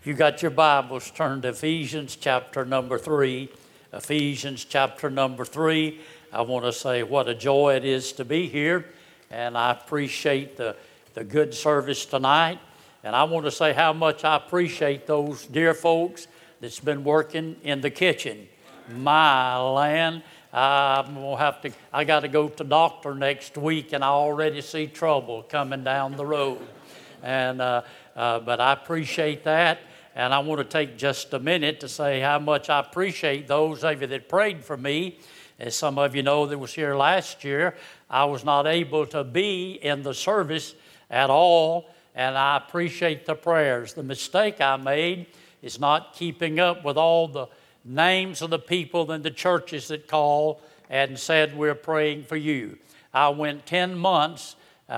you got your Bibles, turn to Ephesians chapter number 3. Ephesians chapter number 3. I want to say what a joy it is to be here, and I appreciate the good service tonight. And I want to say how much I appreciate those dear folks that's been working in the kitchen. My land, I got to go to the doctor next week, and I already see trouble coming down the road. And but I appreciate that, and I want to take just a minute to say how much I appreciate those of you that prayed for me. As some of you know that was here last year, I was not able to be in the service at all, and I appreciate the prayers. The mistake I made is not keeping up with all the names of the people in the churches that called and said, we're praying for you. I went 10 months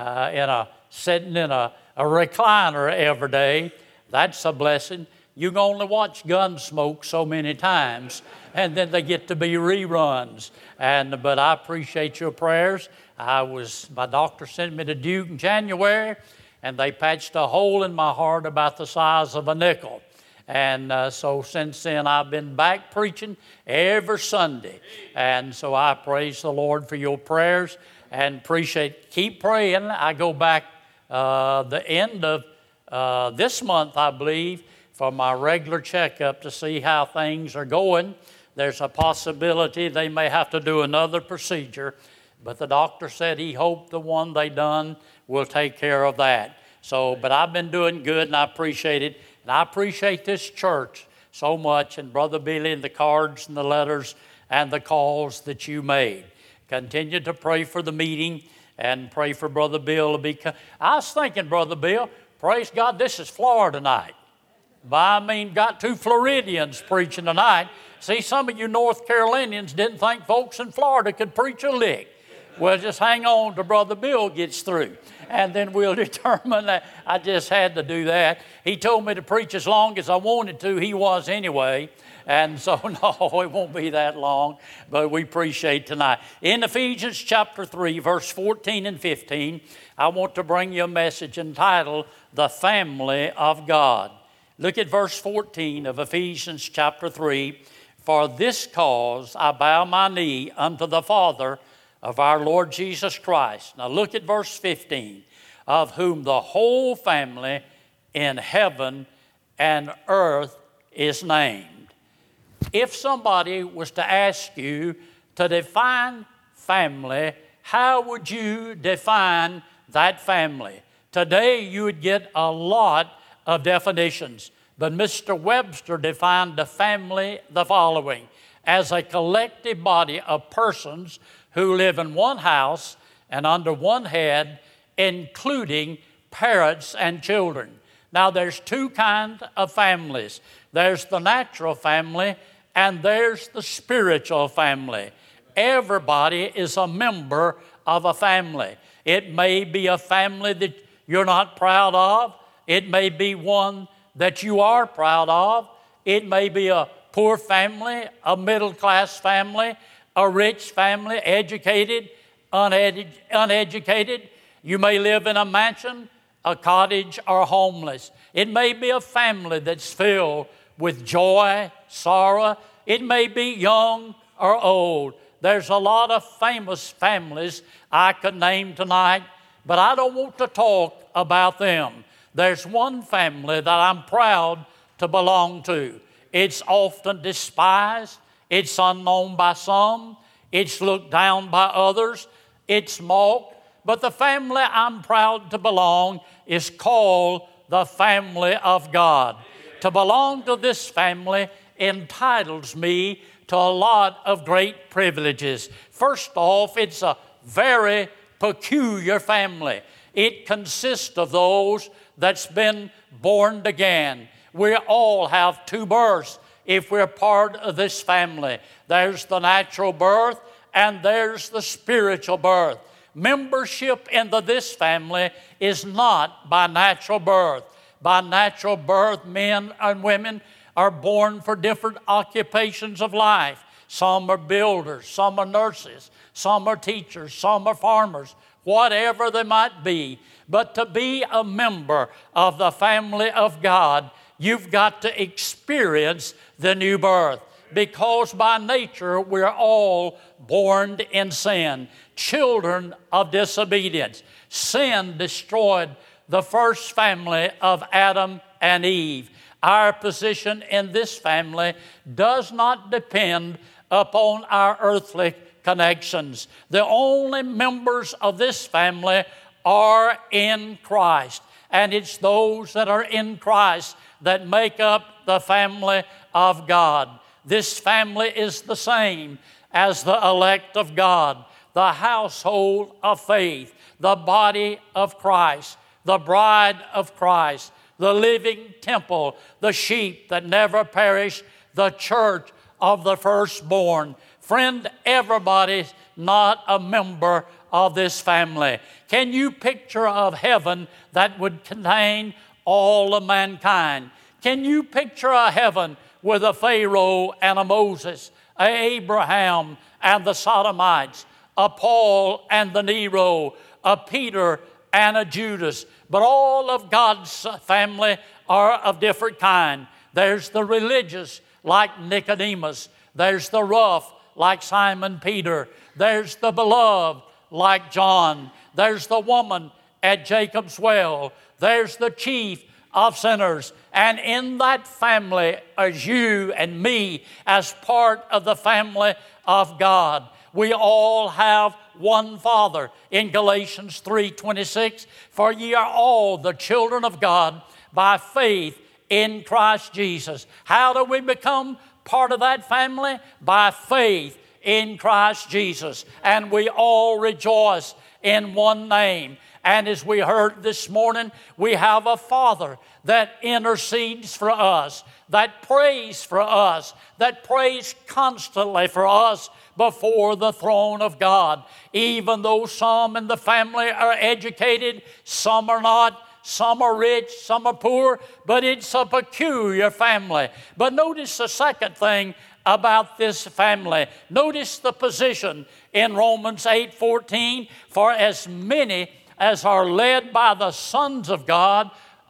sitting in a recliner every day. That's a blessing. You can only watch Gunsmoke so many times, and then they get to be reruns. But I appreciate your prayers. My doctor sent me to Duke in January, and they patched a hole in my heart about the size of a nickel. And so since then, I've been back preaching every Sunday. And so I praise the Lord for your prayers and appreciate. Keep praying. I go back the end of this month, I believe, for my regular checkup to see how things are going. There's a possibility they may have to do another procedure, but the doctor said he hoped the one they done will take care of that. But I've been doing good, and I appreciate it. And I appreciate this church so much, and Brother Billy, and the cards and the letters and the calls that you made. Continue to pray for the meeting and pray for Brother Bill to be. I was thinking, Brother Bill, praise God, this is Florida night. But got two Floridians preaching tonight. See, some of you North Carolinians didn't think folks in Florida could preach a lick. Well, just hang on till Brother Bill gets through, and then we'll determine that. I just had to do that. He told me to preach as long as I wanted to. He was anyway. And so, no, it won't be that long, but we appreciate tonight. In Ephesians chapter 3, verse 14 and 15, I want to bring you a message entitled, The Family of God. Look at verse 14 of Ephesians chapter 3. For this cause I bow my knee unto the Father of our Lord Jesus Christ. Now look at verse 15. Of whom the whole family in heaven and earth is named. If somebody was to ask you to define family, how would you define that family? Today you would get a lot of definitions, but Mr. Webster defined the family the following: as a collective body of persons who live in one house and under one head, including parents and children. Now there's two kinds of families. There's the natural family and there's the spiritual family. Everybody is a member of a family. It may be a family that you're not proud of. It may be one that you are proud of. It may be a poor family, a middle-class family, a rich family, educated, uneducated. You may live in a mansion, a cottage, or homeless. It may be a family that's filled with joy, sorrow. It may be young or old. There's a lot of famous families I could name tonight, but I don't want to talk about them. There's one family that I'm proud to belong to. It's often despised. It's unknown by some. It's looked down by others. It's mocked. But the family I'm proud to belong is called the family of God. To belong to this family entitles me to a lot of great privileges. First off, it's a very peculiar family. It consists of those that's been born again. We all have two births if we're part of this family. There's the natural birth and there's the spiritual birth. Membership into this family is not by natural birth. By natural birth, men and women are born for different occupations of life. Some are builders, some are nurses, some are teachers, some are farmers, whatever they might be. But to be a member of the family of God, You've got to experience the new birth, because by nature we're all born in sin, children of disobedience. Sin destroyed the first family of Adam and Eve. Our position in this family does not depend upon our earthly connections. The only members of this family are in Christ, and it's those that are in Christ that make up the family of God. This family is the same as the elect of God, the household of faith, the body of Christ, the bride of Christ, the living temple, the sheep that never perish, the church of the firstborn. Friend, everybody's not a member of this family. Can you picture of heaven that would contain all of mankind? Can you picture a heaven with a Pharaoh and a Moses, a Abraham and the Sodomites, a Paul and the Nero, a Peter and a Judas? But all of God's family are of different kind. There's the religious, like Nicodemus. There's the rough, like Simon Peter. There's the beloved, like John. There's the woman at Jacob's well. There's the chief of sinners. And in that family is you and me as part of the family of God. We all have one Father. In Galatians 3:26, for ye are all the children of God by faith in Christ Jesus. How do we become part of that family? By faith in Christ Jesus. And we all rejoice in one name. And as we heard this morning, we have a Father that intercedes for us, that prays for us, that prays constantly for us before the throne of God. Even though some in the family are educated, some are not, some are rich, some are poor, but it's a peculiar family. But notice the second thing about this family. Notice the position in Romans 8:14. For as many as are led by the sons of God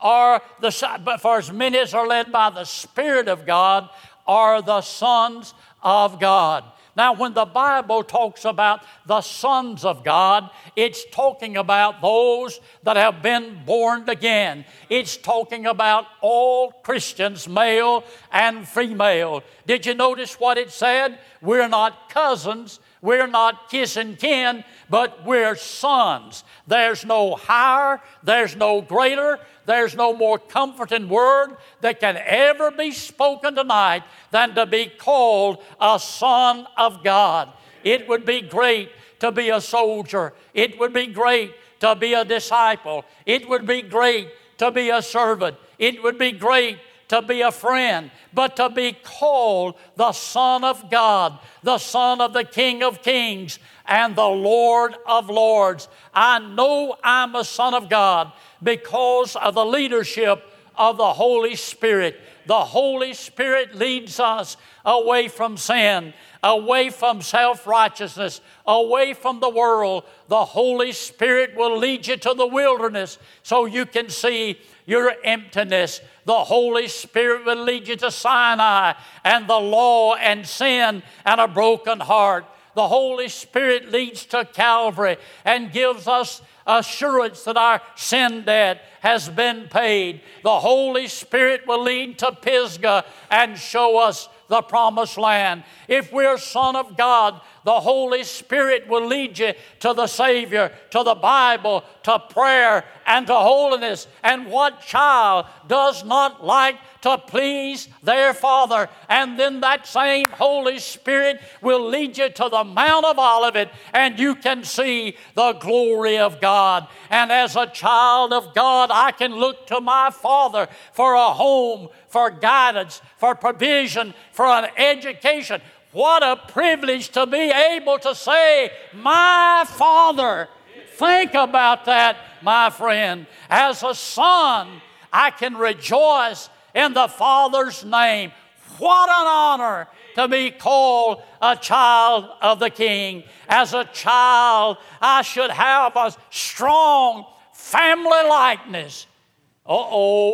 for as many as are led by the Spirit of God are the sons of God. Now, when the Bible talks about the sons of God, it's talking about those that have been born again. It's talking about all Christians, male and female. Did you notice what it said? We're not cousins. We're not kissing kin, but we're sons. There's no higher, there's no greater, there's no more comforting word that can ever be spoken tonight than to be called a son of God. It would be great to be a soldier. It would be great to be a disciple. It would be great to be a servant. It would be great to be a friend, but to be called the Son of God, the Son of the King of Kings and the Lord of Lords. I know I'm a son of God because of the leadership of the Holy Spirit. The Holy Spirit leads us away from sin, away from self-righteousness, away from the world. The Holy Spirit will lead you to the wilderness so you can see your emptiness. The Holy Spirit will lead you to Sinai and the law and sin and a broken heart. The Holy Spirit leads to Calvary and gives us assurance that our sin debt has been paid. The Holy Spirit will lead to Pisgah and show us the promised land. If we're son of God, the Holy Spirit will lead you to the Savior, to the Bible, to prayer, and to holiness. And what child does not like to please their Father? And then that same Holy Spirit will lead you to the Mount of Olivet, and you can see the glory of God. And as a child of God, I can look to my Father for a home, for guidance, for provision, for an education. What a privilege to be able to say, my Father. Think about that, my friend. As a son, I can rejoice in the Father's name. What an honor to be called a child of the King. As a child, I should have a strong family likeness.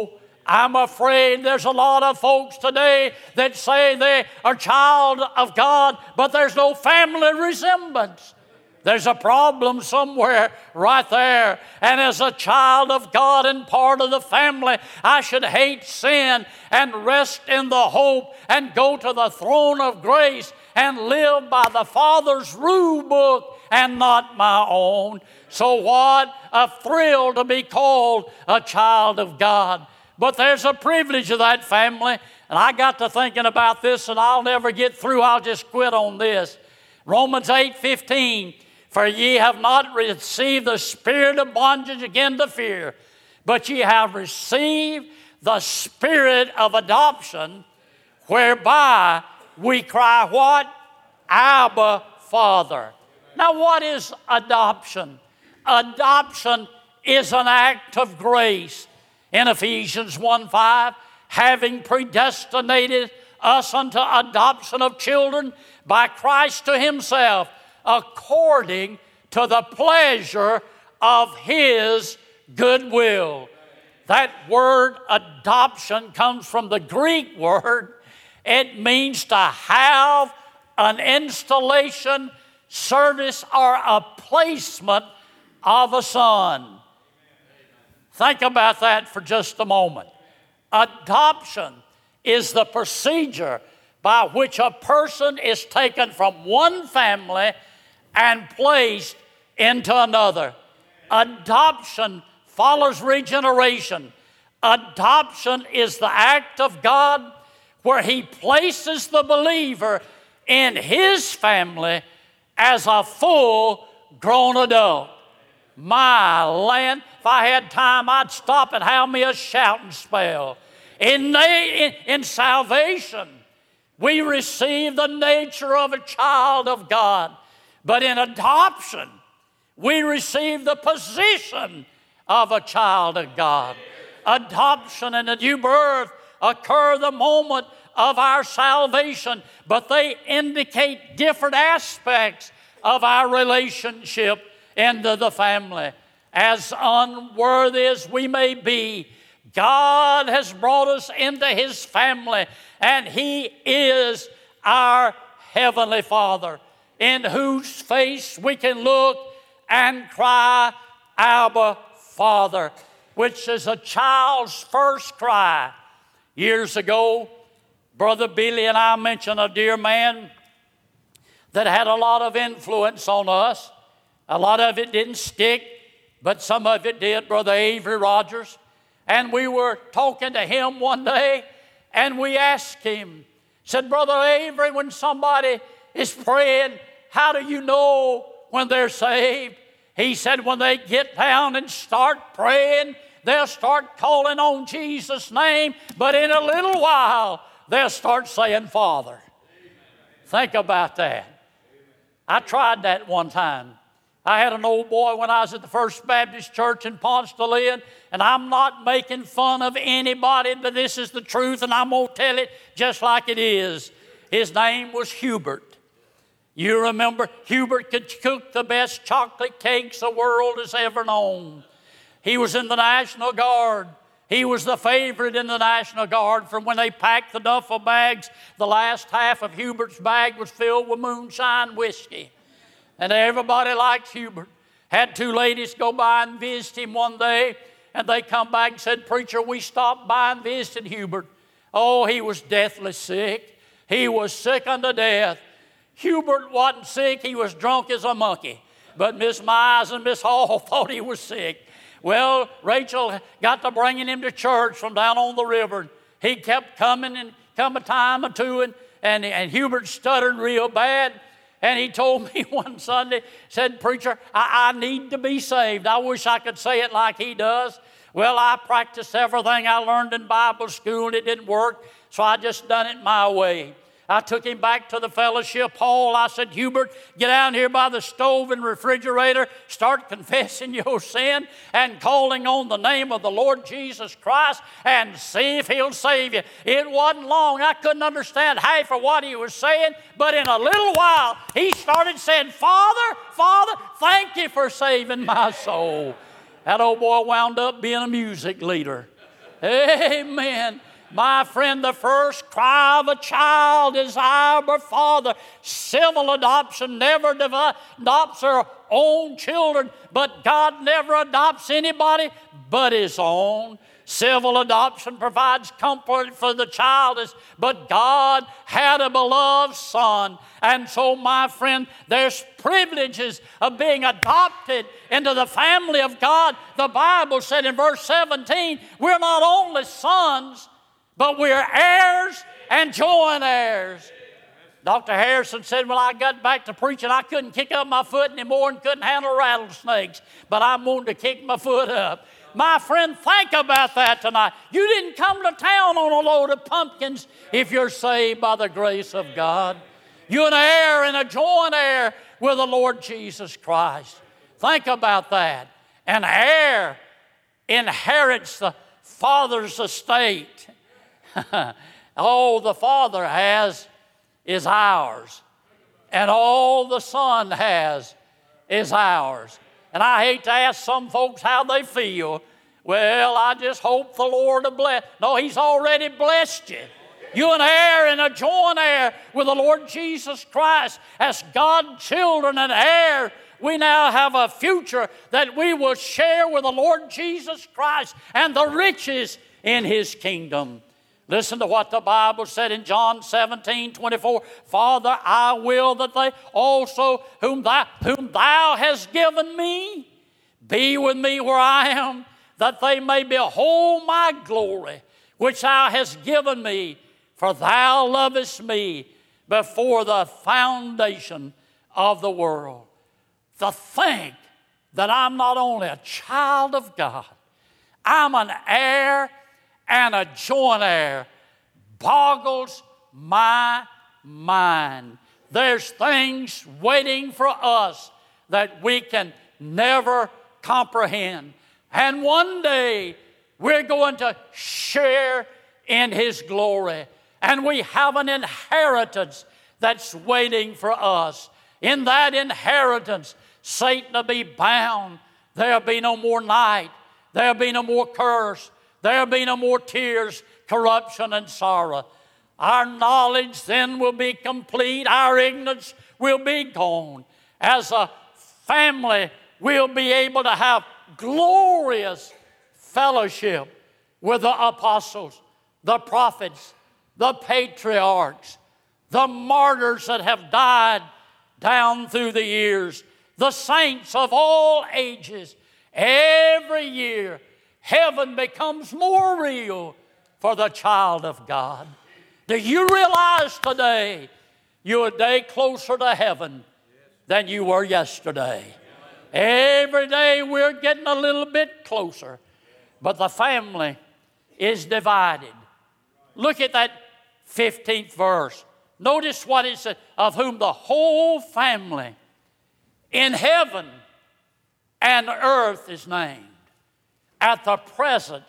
I'm afraid there's a lot of folks today that say they are child of God, but there's no family resemblance. There's a problem somewhere right there. And as a child of God and part of the family, I should hate sin and rest in the hope and go to the throne of grace and live by the Father's rule book and not my own. So what a thrill to be called a child of God. But there's a privilege of that family. And I got to thinking about this, and I'll never get through. I'll just quit on this. Romans 8:15. For ye have not received the spirit of bondage again to fear, but ye have received the spirit of adoption, whereby we cry what? Abba, Father. Now what is adoption? Adoption is an act of grace. In Ephesians 1:5, having predestinated us unto adoption of children by Christ to himself, according to the pleasure of his goodwill. That word adoption comes from the Greek word. It means to have an installation, service, or a placement of a son. Think about that for just a moment. Adoption is the procedure by which a person is taken from one family and placed into another. Adoption follows regeneration. Adoption is the act of God where he places the believer in his family as a full-grown adult. My land, if I had time, I'd stop and have me a shouting spell. In salvation, we receive the nature of a child of God. But in adoption, we receive the position of a child of God. Adoption and a new birth occur the moment of our salvation, but they indicate different aspects of our relationship into the family. As unworthy as we may be, God has brought us into his family, and he is our heavenly Father, in whose face we can look and cry, Abba, Father, which is a child's first cry. Years ago, Brother Billy and I mentioned a dear man that had a lot of influence on us. A lot of it didn't stick, but some of it did, Brother Avery Rogers. And we were talking to him one day, and we asked him, said, Brother Avery, when somebody is praying, how do you know when they're saved? He said, when they get down and start praying, they'll start calling on Jesus' name, but in a little while, they'll start saying, Father. Amen. Think about that. Amen. I tried that one time. I had an old boy when I was at the First Baptist Church in Ponce de Leon, and I'm not making fun of anybody, but this is the truth, and I'm going to tell it just like it is. His name was Hubert. You remember, Hubert could cook the best chocolate cakes the world has ever known. He was in the National Guard. He was the favorite in the National Guard. From when they packed the duffel bags, the last half of Hubert's bag was filled with moonshine whiskey. And everybody liked Hubert. Had two ladies go by and visit him one day, and they come back and said, Preacher, we stopped by and visited Hubert. Oh, he was deathly sick. He was sick unto death. Hubert wasn't sick. He was drunk as a monkey. But Miss Mize and Miss Hall thought he was sick. Well, Rachel got to bringing him to church from down on the river. He kept coming and come a time or two, and Hubert stuttered real bad. And he told me one Sunday, said, Preacher, I need to be saved. I wish I could say it like he does. Well, I practiced everything I learned in Bible school, and it didn't work, so I just done it my way. I took him back to the fellowship hall. I said, Hubert, get down here by the stove and refrigerator, start confessing your sin and calling on the name of the Lord Jesus Christ and see if he'll save you. It wasn't long. I couldn't understand half of what he was saying, but in a little while, he started saying, Father, Father, thank you for saving my soul. That old boy wound up being a music leader. Amen. My friend, the first cry of a child is Our Father. Civil adoption never adopts her own children, but God never adopts anybody but His own. Civil adoption provides comfort for the childless, but God had a beloved son. And so, my friend, there's privileges of being adopted into the family of God. The Bible said in verse 17, we're not only sons, but we're heirs and joint heirs. Dr. Harrison said, when I got back to preaching, I couldn't kick up my foot anymore and couldn't handle rattlesnakes, but I wanted to kick my foot up. My friend, think about that tonight. You didn't come to town on a load of pumpkins if you're saved by the grace of God. You're an heir and a joint heir with the Lord Jesus Christ. Think about that. An heir inherits the father's estate. All the father has is ours. And all the son has is ours. And I hate to ask some folks how they feel. Well, I just hope the Lord will bless. No, He's already blessed you. You're an heir and a joint heir with the Lord Jesus Christ. As God's children and heirs, we now have a future that we will share with the Lord Jesus Christ and the riches in His kingdom. Listen to what the Bible said in John 17:24. Father, I will that they also whom thou hast given me be with me where I am, that they may behold my glory, which thou hast given me, for thou lovest me before the foundation of the world. To think that I'm not only a child of God, I'm an heir and a joint heir boggles my mind. There's things waiting for us that we can never comprehend. And one day we're going to share in His glory. And we have an inheritance that's waiting for us. In that inheritance, Satan will be bound. There'll be no more night. There'll be no more curse. There'll be no more tears, corruption, and sorrow. Our knowledge then will be complete. Our ignorance will be gone. As a family, we'll be able to have glorious fellowship with the apostles, the prophets, the patriarchs, the martyrs that have died down through the years, the saints of all ages. Every year, heaven becomes more real for the child of God. Do you realize today you're a day closer to heaven than you were yesterday? Every day we're getting a little bit closer, but the family is divided. Look at that 15th verse. Notice what it says, of whom the whole family in heaven and earth is named. At the present,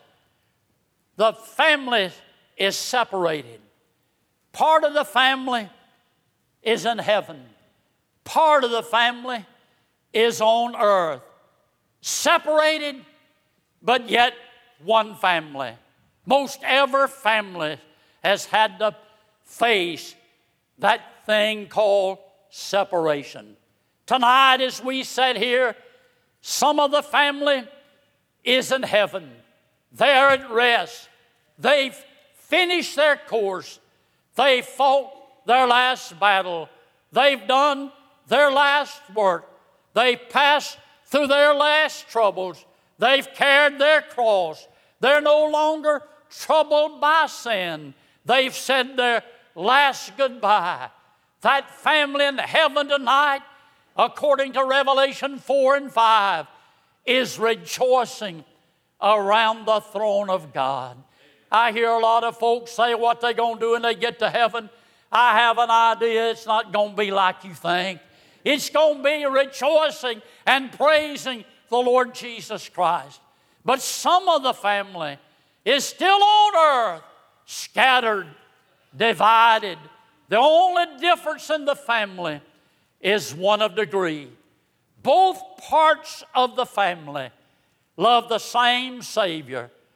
the family is separated. Part of the family is in heaven. Part of the family is on earth. Separated, but yet one family. Most every family has had to face that thing called separation. Tonight, as we sit here, some of the family is in heaven. They're at rest. They've finished their course. They fought their last battle. They've done their last work. They've passed through their last troubles. They've carried their cross. They're no longer troubled by sin. They've said their last goodbye. That family in heaven tonight, according to Revelation 4 and 5, is rejoicing around the throne of God. I hear a lot of folks say what they're going to do when they get to heaven. I have an idea it's not going to be like you think. It's going to be rejoicing and praising the Lord Jesus Christ. But some of the family is still on earth, scattered, divided. The only difference in the family is one of degree. Both parts of the family love the same Savior.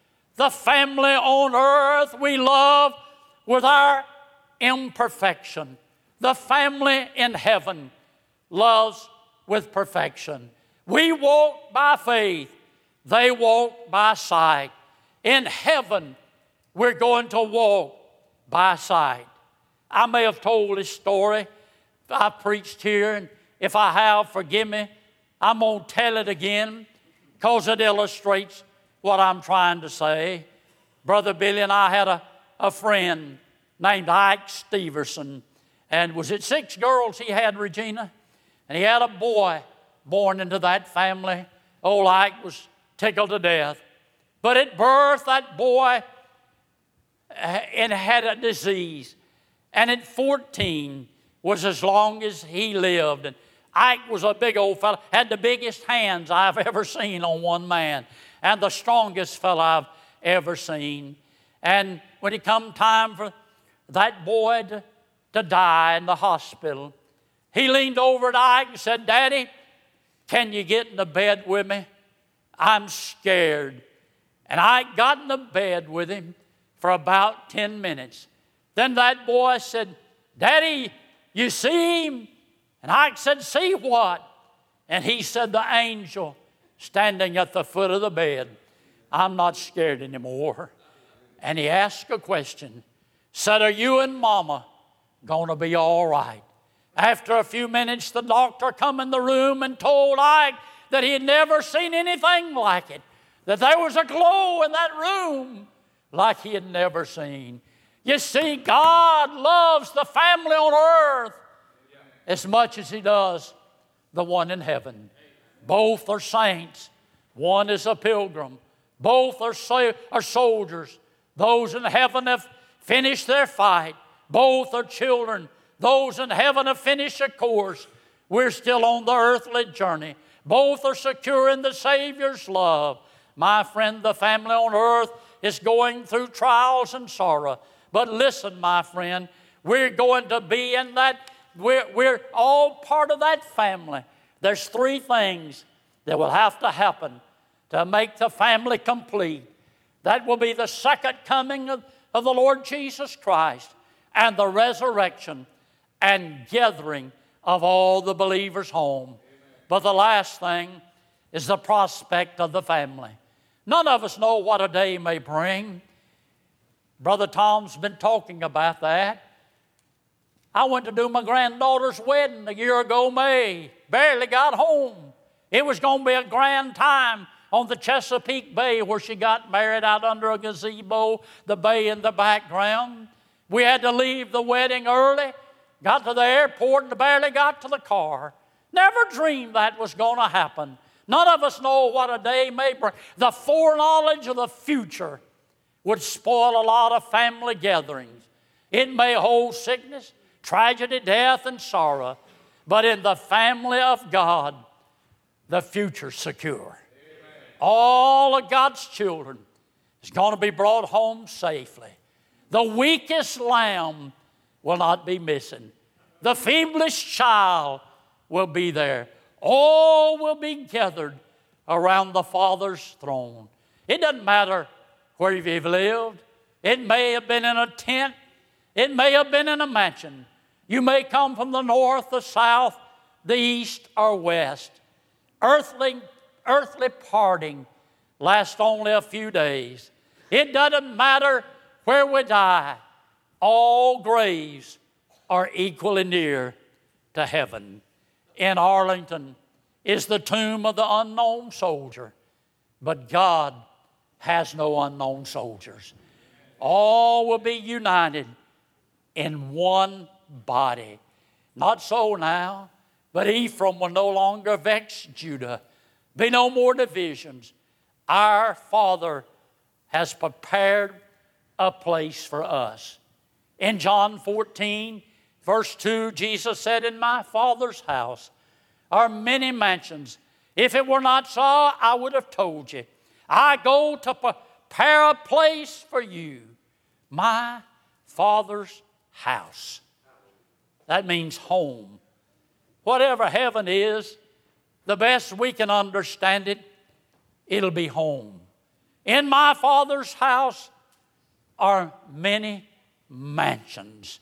The family on earth we love with our imperfection. The family in heaven loves with perfection. We walk by faith. They walk by sight. In heaven, we're going to walk by sight. I may have told this story. I preached here, and if I have, forgive me. I'm going to tell it again because it illustrates what I'm trying to say. Brother Billy and I had a friend named Ike Steverson. And was it 6 girls he had, Regina? And he had a boy born into that family. Old Ike was tickled to death. But at birth, that boy and had a disease. And at 14 was as long as he lived. And Ike was a big old fellow, had the biggest hands I've ever seen on one man, and the strongest fellow I've ever seen. And when it come time for that boy to die in the hospital, he leaned over at Ike and said, "Daddy, can you get in the bed with me? I'm scared." And Ike got in the bed with him for about 10 minutes. Then that boy said, "Daddy, you see him?" And Ike said, "See what?" And he said, "The angel standing at the foot of the bed." I'm not scared anymore. And he asked a question. Said, "Are you and Mama going to be all right?" After a few minutes, the doctor come in the room and told Ike that he had never seen anything like it, that there was a glow in that room like he had never seen. You see, God loves the family on earth as much as He does the one in heaven. Both are saints. One is a pilgrim. Both are soldiers. Those in heaven have finished their fight. Both are children. Those in heaven have finished a course. We're still on the earthly journey. Both are secure in the Savior's love. My friend, the family on earth is going through trials and sorrow. But listen, my friend, we're going to be in that. We're all part of that family. There's 3 things that will have to happen to make the family complete. That will be the second coming of the Lord Jesus Christ and the resurrection and gathering of all the believers home. Amen. But the last thing is the prospect of the family. None of us know what a day may bring. Brother Tom's been talking about that. I went to do my granddaughter's wedding a year ago, May. Barely got home. It was going to be a grand time on the Chesapeake Bay where she got married out under a gazebo, the bay in the background. We had to leave the wedding early, got to the airport and barely got to the car. Never dreamed that was going to happen. None of us know what a day may bring. The foreknowledge of the future would spoil a lot of family gatherings. It may hold sickness, tragedy, death, and sorrow. But in the family of God, the future's secure. Amen. All of God's children is going to be brought home safely. The weakest lamb will not be missing. The feeblest child will be there. All will be gathered around the Father's throne. It doesn't matter where you've lived. It may have been in a tent. It may have been in a mansion. You may come from the north, the south, the east, or west. Earthly parting lasts only a few days. It doesn't matter where we die. All graves are equally near to heaven. In Arlington is the tomb of the unknown soldier, but God has no unknown soldiers. All will be united in one body. Not so now, but Ephraim will no longer vex Judah. Be no more divisions. Our Father has prepared a place for us. In John 14, verse 2, Jesus said, "In my Father's house are many mansions. If it were not so, I would have told you. I go to prepare a place for you." My Father's house. That means home. Whatever heaven is, the best we can understand it, it'll be home. In my Father's house are many mansions,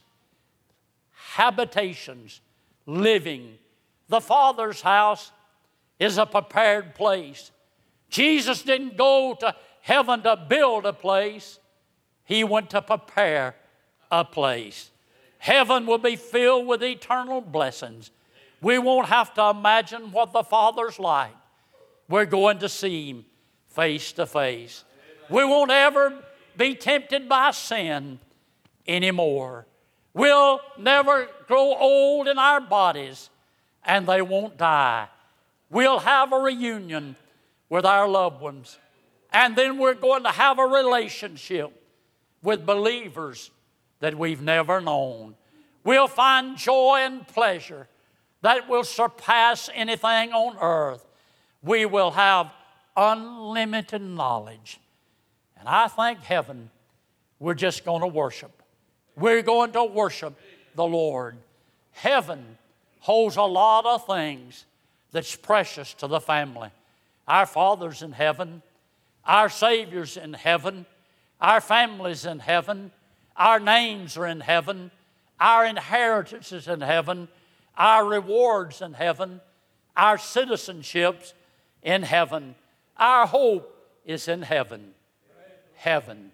habitations, living. The Father's house is a prepared place. Jesus didn't go to heaven to build a place. He went to prepare a place. Heaven will be filled with eternal blessings. We won't have to imagine what the Father's like. We're going to see Him face to face. We won't ever be tempted by sin anymore. We'll never grow old in our bodies, and they won't die. We'll have a reunion with our loved ones, and then we're going to have a relationship with believers that we've never known. We'll find joy and pleasure that will surpass anything on earth. We will have unlimited knowledge. And I think heaven, we're just going to worship. We're going to worship the Lord. Heaven holds a lot of things that's precious to the family. Our Father's in heaven. Our Savior's in heaven. Our family's in heaven. Our names are in heaven. Our inheritance is in heaven. Our rewards in heaven. Our citizenships in heaven. Our hope is in heaven. Heaven.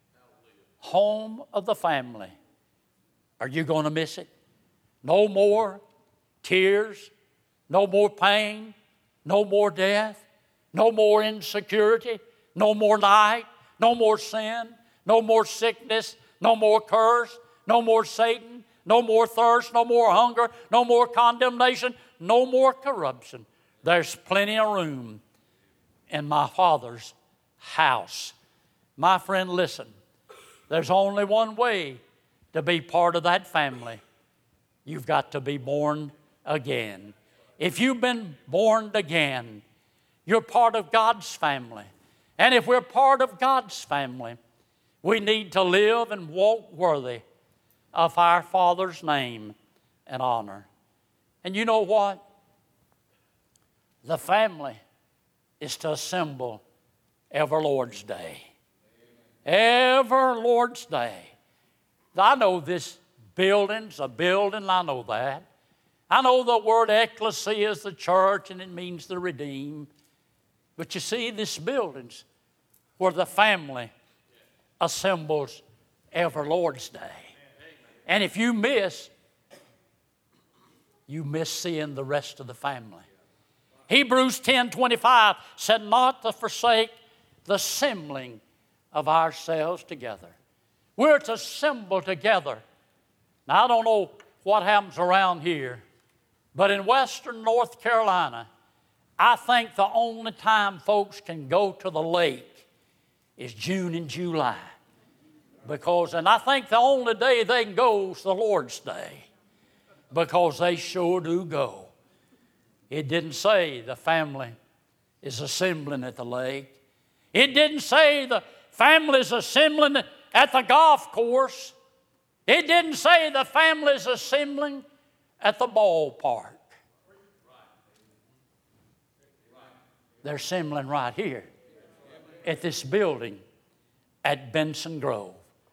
Home of the family. Are you going to miss it? No more tears. No more pain. No more death. No more insecurity. No more night. No more sin. No more sickness. No more curse. No more Satan. No more thirst. No more hunger. No more condemnation. No more corruption. There's plenty of room in my Father's house. My friend, listen. There's only one way to be part of that family. You've got to be born again. If you've been born again, you're part of God's family. And if we're part of God's family, we need to live and walk worthy of our Father's name and honor. And you know what? The family is to assemble every Lord's Day. Every Lord's Day. I know this building's a building, I know that. I know the word ecclesia is the church and it means the redeemed. But you see, this building's where the family assembles every Lord's Day. And if you miss seeing the rest of the family. Hebrews 10:25 said not to forsake the assembling of ourselves together. We're to assemble together. Now, I don't know what happens around here, but in western North Carolina, I think the only time folks can go to the lake is June and July. And I think the only day they can go is the Lord's Day, because they sure do go. It didn't say the family is assembling at the lake. It didn't say the family is assembling at the golf course. It didn't say the family is assembling at the ballpark. They're assembling right here at this building at Benson Grove.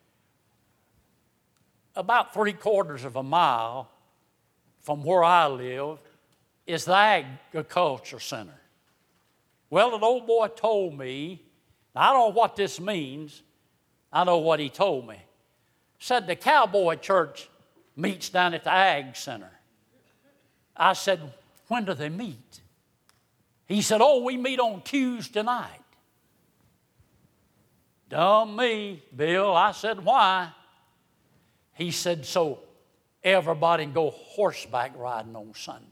About 3/4 of a mile from where I live is the Agriculture Center. Well, an old boy told me, I don't know what this means, I know what he told me. Said the Cowboy Church meets down at the Ag Center. I said, when do they meet? He said, we meet on Tuesday night. Dumb me, Bill. I said, why? He said, so everybody can go horseback riding on Sunday.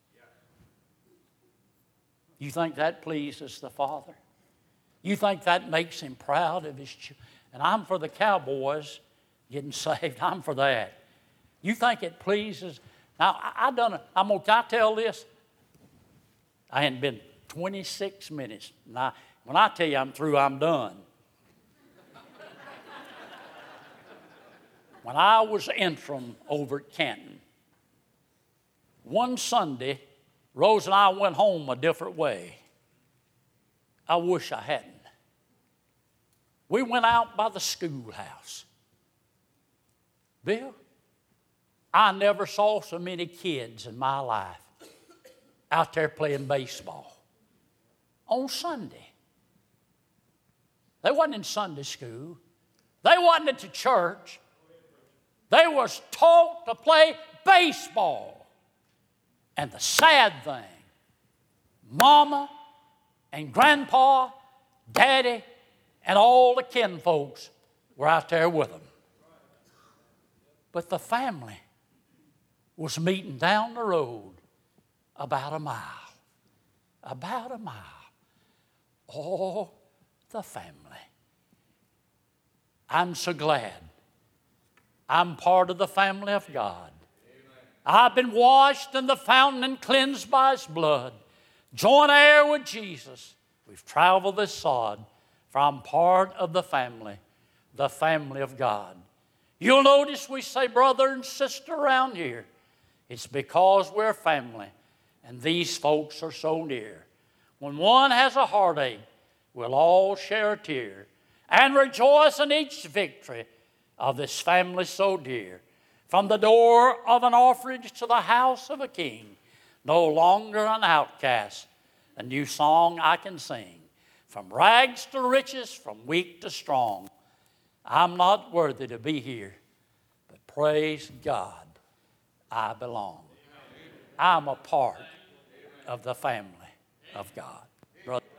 You think that pleases the Father? You think that makes Him proud of His children? And I'm for the Cowboys getting saved. I'm for that. You think it pleases? Now, I'm going to tell this. I hadn't been 26 minutes. Now, when I tell you I'm through, I'm done. When I was interim over at Canton, one Sunday, Rose and I went home a different way. I wish I hadn't. We went out by the schoolhouse. Bill, I never saw so many kids in my life out there playing baseball on Sunday. They wasn't in Sunday school. They wasn't at the church. They was taught to play baseball. And the sad thing, Mama and Grandpa, Daddy, and all the kinfolks were out there with them. But the family was meeting down the road about a mile. About a mile. All the family. I'm so glad I'm part of the family of God. I've been washed in the fountain and cleansed by His blood. Joint heir with Jesus. We've traveled this sod, for I'm part of the family of God. You'll notice we say brother and sister around here. It's because we're family, and these folks are so near. When one has a heartache, we'll all share a tear and rejoice in each victory of this family so dear. From the door of an orphanage to the house of a king, no longer an outcast, a new song I can sing. From rags to riches, from weak to strong, I'm not worthy to be here, but praise God, I belong. I'm a part of the family of God. Brother.